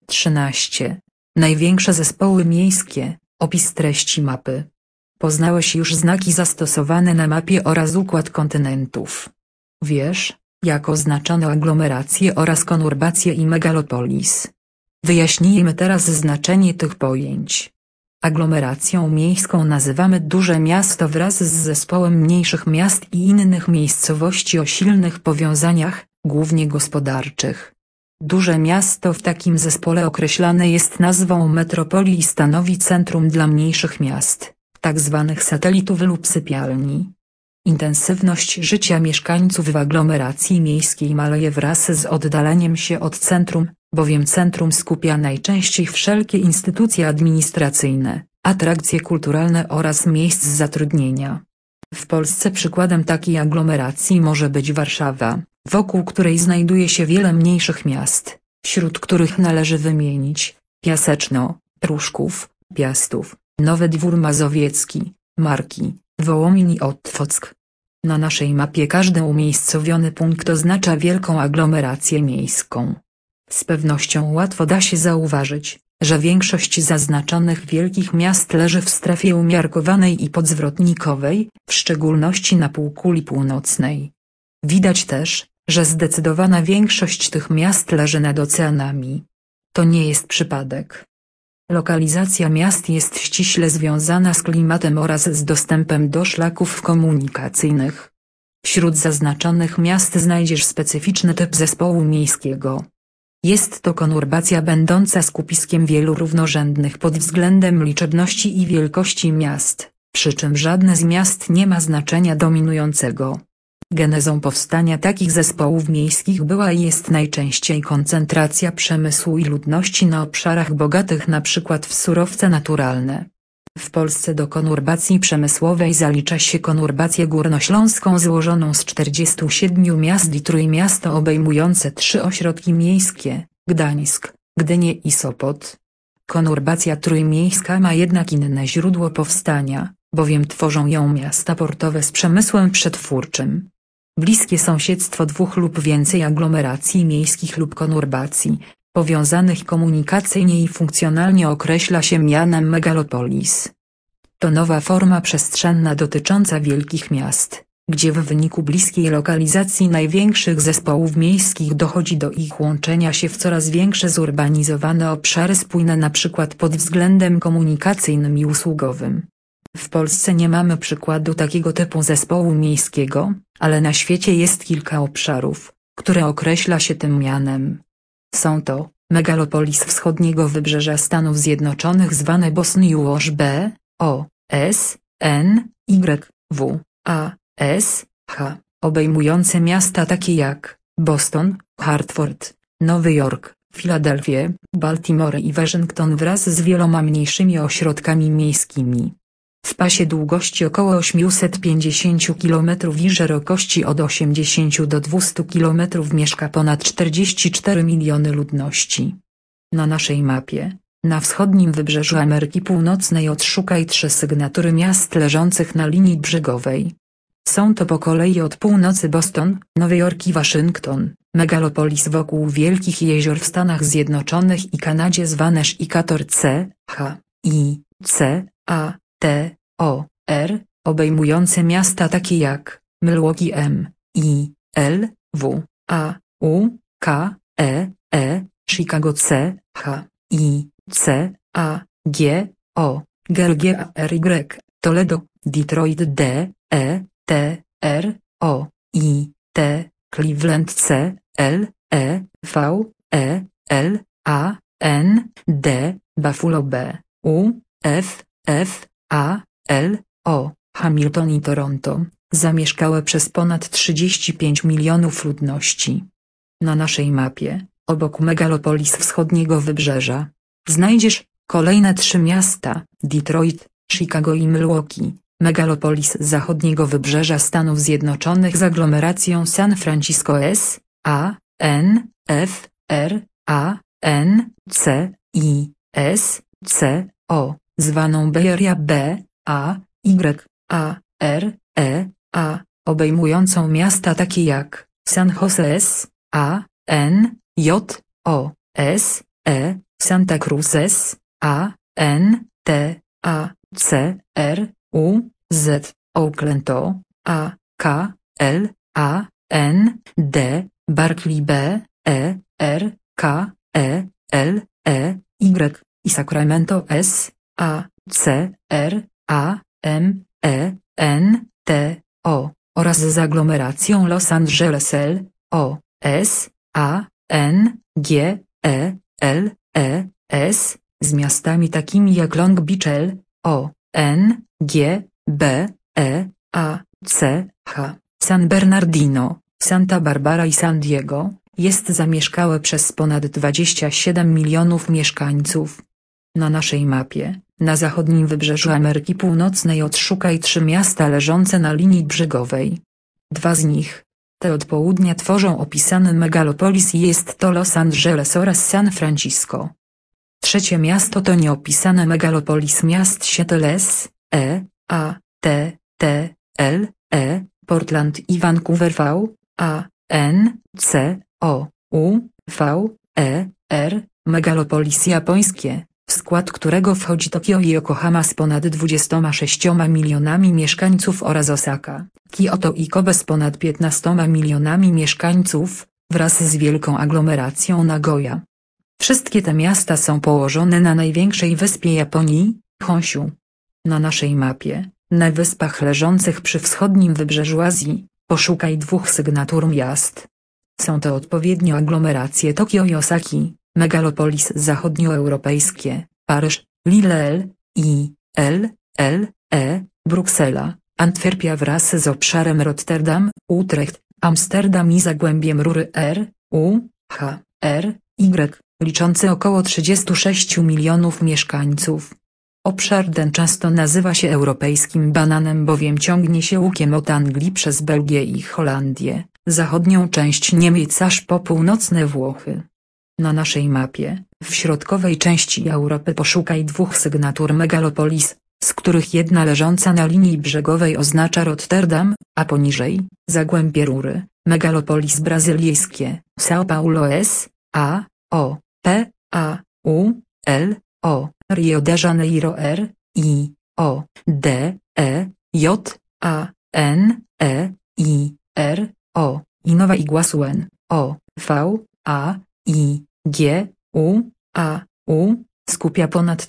13. Największe zespoły miejskie. Opis treści mapy. Poznałeś już znaki zastosowane na mapie oraz układ kontynentów. Wiesz, jak oznaczano aglomerację oraz konurbację i megalopolis. Wyjaśnijmy teraz znaczenie tych pojęć. Aglomeracją miejską nazywamy duże miasto wraz z zespołem mniejszych miast i innych miejscowości o silnych powiązaniach, głównie gospodarczych. Duże miasto w takim zespole określane jest nazwą metropolii i stanowi centrum dla mniejszych miast, tzw. satelitów lub sypialni. Intensywność życia mieszkańców w aglomeracji miejskiej maleje wraz z oddaleniem się od centrum, bowiem centrum skupia najczęściej wszelkie instytucje administracyjne, atrakcje kulturalne oraz miejsc zatrudnienia. W Polsce przykładem takiej aglomeracji może być Warszawa, wokół której znajduje się wiele mniejszych miast, wśród których należy wymienić Piaseczno, Pruszków, Piastów, Nowy Dwór Mazowiecki, Marki, Wołomin i Otwock. Na naszej mapie każdy umiejscowiony punkt oznacza wielką aglomerację miejską. Z pewnością łatwo da się zauważyć, że większość zaznaczonych wielkich miast leży w strefie umiarkowanej i podzwrotnikowej, w szczególności na półkuli północnej. Widać też, że zdecydowana większość tych miast leży nad oceanami. To nie jest przypadek. Lokalizacja miast jest ściśle związana z klimatem oraz z dostępem do szlaków komunikacyjnych. Wśród zaznaczonych miast znajdziesz specyficzny typ zespołu miejskiego. Jest to konurbacja będąca skupiskiem wielu równorzędnych pod względem liczebności i wielkości miast, przy czym żadne z miast nie ma znaczenia dominującego. Genezą powstania takich zespołów miejskich była i jest najczęściej koncentracja przemysłu i ludności na obszarach bogatych np. w surowce naturalne. W Polsce do konurbacji przemysłowej zalicza się konurbację górnośląską złożoną z 47 miast i trójmiasto obejmujące 3 ośrodki miejskie, Gdańsk, Gdynię i Sopot. Konurbacja trójmiejska ma jednak inne źródło powstania, bowiem tworzą ją miasta portowe z przemysłem przetwórczym. Bliskie sąsiedztwo dwóch lub więcej aglomeracji miejskich lub konurbacji, powiązanych komunikacyjnie i funkcjonalnie określa się mianem megalopolis. To nowa forma przestrzenna dotycząca wielkich miast, gdzie w wyniku bliskiej lokalizacji największych zespołów miejskich dochodzi do ich łączenia się w coraz większe zurbanizowane obszary spójne np. pod względem komunikacyjnym i usługowym. W Polsce nie mamy przykładu takiego typu zespołu miejskiego, ale na świecie jest kilka obszarów, które określa się tym mianem. Są to megalopolis wschodniego wybrzeża Stanów Zjednoczonych zwane Boston US B, O, S, N, Y, W, A, S, H, obejmujące miasta takie jak Boston, Hartford, Nowy Jork, Filadelfię, Baltimore i Waszyngton wraz z wieloma mniejszymi ośrodkami miejskimi. W pasie długości około 850 km i szerokości od 80 do 200 km mieszka ponad 44 miliony ludności. Na naszej mapie, na wschodnim wybrzeżu Ameryki Północnej odszukaj 3 sygnatury miast leżących na linii brzegowej. Są to po kolei od północy Boston, Nowy Jork i Waszyngton, megalopolis wokół wielkich jezior w Stanach Zjednoczonych i Kanadzie zwane Chicator C, H, I, C, A, T, O, R, obejmujące miasta takie jak Milwaukee M, I, L, W, A, U, K, Chicago C, H, I, C, A, G, O, G, A, R, Y, Toledo, Detroit D, E, T, R, O, I, T, Cleveland C, L, E, V, E, L, A, N, D, Buffalo B, U, F, A, L, O, Hamilton i Toronto, zamieszkałe przez ponad 35 milionów ludności. Na naszej mapie, obok megalopolis wschodniego wybrzeża, znajdziesz kolejne 3 miasta, Detroit, Chicago i Milwaukee, megalopolis zachodniego wybrzeża Stanów Zjednoczonych z aglomeracją San Francisco S, A, N, F, R, A, N, C, I, S, C, O, zwaną Bay Area B, A, Y, A, R, E, A, obejmującą miasta takie jak San Jose S, A, N, J, O, S, E, Santa Cruz S, A, N, T, A, C, R, U, Z, Oakland O, A, K, L, A, N, D, Berkeley B, E, R, K, E, L, E, Y i Sacramento S, A, C, R, A, M, E, N, T, O, oraz z aglomeracją Los Angeles L, O, S, A, N, G, E, L, E, S, z miastami takimi jak Long Beach L, O, N, G, B, E, A, C, H, San Bernardino, Santa Barbara i San Diego, jest zamieszkałe przez ponad 27 milionów mieszkańców. Na naszej mapie, na zachodnim wybrzeżu Ameryki Północnej odszukaj 3 miasta leżące na linii brzegowej. 2 z nich, te od południa, tworzą opisany megalopolis i jest to Los Angeles oraz San Francisco. Trzecie miasto to nieopisane megalopolis miast Seattle S, E, A, T, T, L, E, Portland i Vancouver V, A, N, C, O, U, V, E, R, megalopolis japońskie, w skład którego wchodzi Tokio i Yokohama z ponad 26 milionami mieszkańców oraz Osaka, Kyoto i Kobe z ponad 15 milionami mieszkańców, wraz z wielką aglomeracją Nagoya. Wszystkie te miasta są położone na największej wyspie Japonii, Honshu. Na naszej mapie, na wyspach leżących przy wschodnim wybrzeżu Azji, poszukaj 2 sygnatur miast. Są to odpowiednio aglomeracje Tokio i Osaki, megalopolis zachodnioeuropejskie, Paryż, Lille L, I, L, L, E, Bruksela, Antwerpia wraz z obszarem Rotterdam, Utrecht, Amsterdam i zagłębiem Rury R, U, H, R, Y, liczący około 36 milionów mieszkańców. Obszar ten często nazywa się europejskim bananem, bowiem ciągnie się łukiem od Anglii przez Belgię i Holandię, zachodnią część Niemiec aż po północne Włochy. Na naszej mapie, w środkowej części Europy poszukaj 2 sygnatur megalopolis, z których jedna leżąca na linii brzegowej oznacza Rotterdam, a poniżej, zagłębie Rury, megalopolis brazylijskie, São Paulo S, A, O, P, A, U, L, O, Rio de Janeiro R, I, O, D, E, J, A, N, E, I, R, O, i Nowa Iguaçu N, O, V, A, I, G, U, A, U, skupia ponad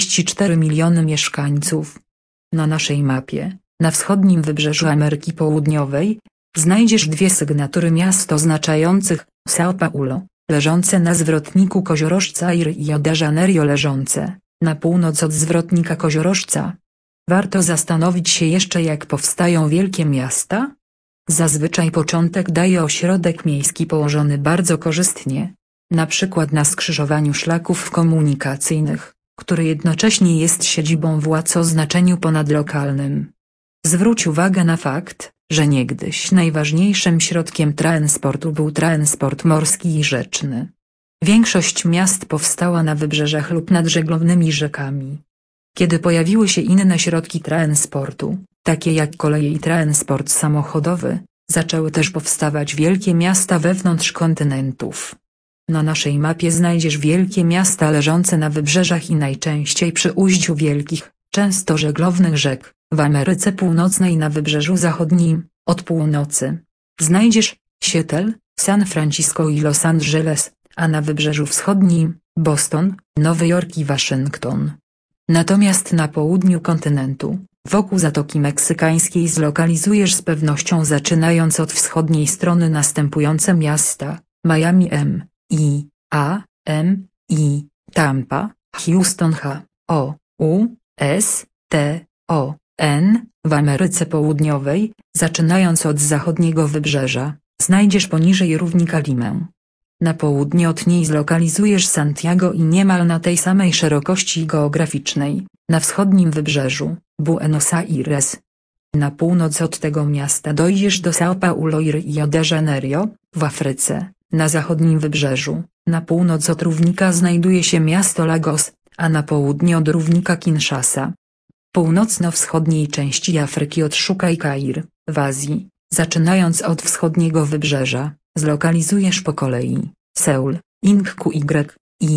34 miliony mieszkańców. Na naszej mapie, na wschodnim wybrzeżu Ameryki Południowej, znajdziesz 2 sygnatury miast oznaczających São Paulo, leżące na zwrotniku koziorożca i Rio de Janeiro leżące na północ od zwrotnika koziorożca. Warto zastanowić się jeszcze, jak powstają wielkie miasta? Zazwyczaj początek daje ośrodek miejski położony bardzo korzystnie, na przykład na skrzyżowaniu szlaków komunikacyjnych, który jednocześnie jest siedzibą władz o znaczeniu ponadlokalnym. Zwróć uwagę na fakt, że niegdyś najważniejszym środkiem transportu był transport morski i rzeczny. Większość miast powstała na wybrzeżach lub nad żeglownymi rzekami. Kiedy pojawiły się inne środki transportu, takie jak koleje i transport samochodowy, zaczęły też powstawać wielkie miasta wewnątrz kontynentów. Na naszej mapie znajdziesz wielkie miasta leżące na wybrzeżach i najczęściej przy ujściu wielkich, często żeglownych rzek. W Ameryce Północnej na wybrzeżu zachodnim, od północy, znajdziesz Seattle, San Francisco i Los Angeles, a na wybrzeżu wschodnim Boston, Nowy Jork i Waszyngton. Natomiast na południu kontynentu, wokół Zatoki Meksykańskiej zlokalizujesz z pewnością, zaczynając od wschodniej strony, następujące miasta: Miami M, I, A, M, I, Tampa, Houston H, O, U, S, T, O, N. W Ameryce Południowej, zaczynając od zachodniego wybrzeża, znajdziesz poniżej równika Limę. Na południe od niej zlokalizujesz Santiago i niemal na tej samej szerokości geograficznej, na wschodnim wybrzeżu, Buenos Aires. Na północ od tego miasta dojdziesz do São Paulo i Rio de Janeiro, w Afryce, na zachodnim wybrzeżu, na północ od równika znajduje się miasto Lagos, a na południe od równika Kinshasa. W północno-wschodniej części Afryki odszukaj Kair, w Azji, zaczynając od wschodniego wybrzeża, zlokalizujesz po kolei Seul, Inkway, I,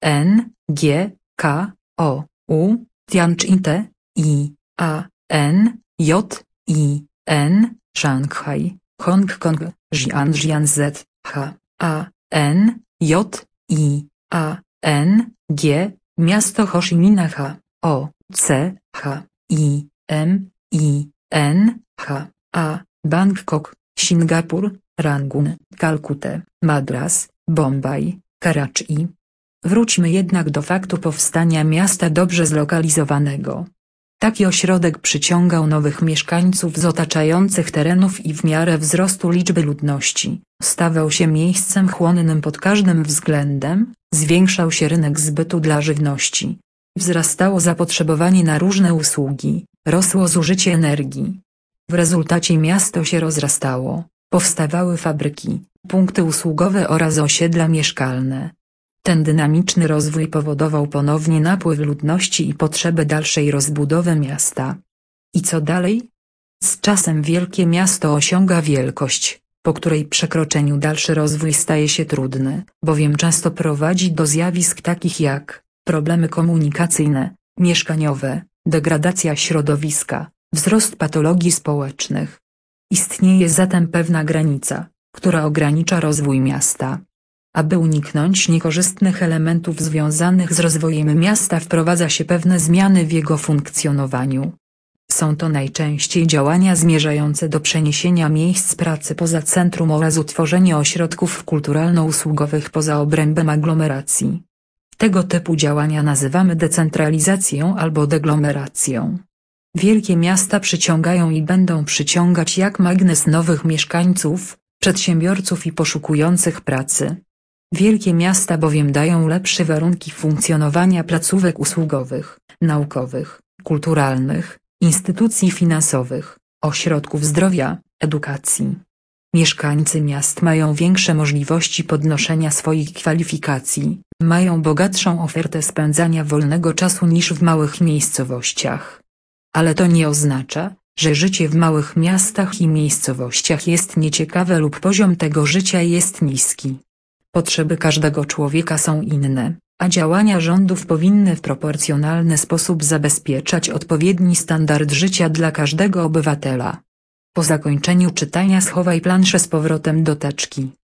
N, G, K, O, U, Tianjin T, I, A, N, J, I, N, Szanghaj, Hongkong, Jiangyan Z, H, A, N, J, I, A, N, G, miasto Ho Chi Minh H, O, C, H, I, M, I, N, H, A, Bangkok, Singapur, Rangun, Kalkutę, Madras, Bombaj, Karachi. Wróćmy jednak do faktu powstania miasta dobrze zlokalizowanego. Taki ośrodek przyciągał nowych mieszkańców z otaczających terenów i w miarę wzrostu liczby ludności stawał się miejscem chłonnym pod każdym względem, zwiększał się rynek zbytu dla żywności, wzrastało zapotrzebowanie na różne usługi, rosło zużycie energii. W rezultacie miasto się rozrastało, powstawały fabryki, punkty usługowe oraz osiedla mieszkalne. Ten dynamiczny rozwój powodował ponownie napływ ludności i potrzebę dalszej rozbudowy miasta. I co dalej? Z czasem wielkie miasto osiąga wielkość, po której przekroczeniu dalszy rozwój staje się trudny, bowiem często prowadzi do zjawisk takich jak problemy komunikacyjne, mieszkaniowe, degradacja środowiska, wzrost patologii społecznych. Istnieje zatem pewna granica, która ogranicza rozwój miasta. Aby uniknąć niekorzystnych elementów związanych z rozwojem miasta, wprowadza się pewne zmiany w jego funkcjonowaniu. Są to najczęściej działania zmierzające do przeniesienia miejsc pracy poza centrum oraz utworzenie ośrodków kulturalno-usługowych poza obrębem aglomeracji. Tego typu działania nazywamy decentralizacją albo deglomeracją. Wielkie miasta przyciągają i będą przyciągać jak magnes nowych mieszkańców, przedsiębiorców i poszukujących pracy. Wielkie miasta bowiem dają lepsze warunki funkcjonowania placówek usługowych, naukowych, kulturalnych, instytucji finansowych, ośrodków zdrowia, edukacji. Mieszkańcy miast mają większe możliwości podnoszenia swoich kwalifikacji, mają bogatszą ofertę spędzania wolnego czasu niż w małych miejscowościach. Ale to nie oznacza, że życie w małych miastach i miejscowościach jest nieciekawe lub poziom tego życia jest niski. Potrzeby każdego człowieka są inne, a działania rządów powinny w proporcjonalny sposób zabezpieczać odpowiedni standard życia dla każdego obywatela. Po zakończeniu czytania schowaj planszę z powrotem do teczki.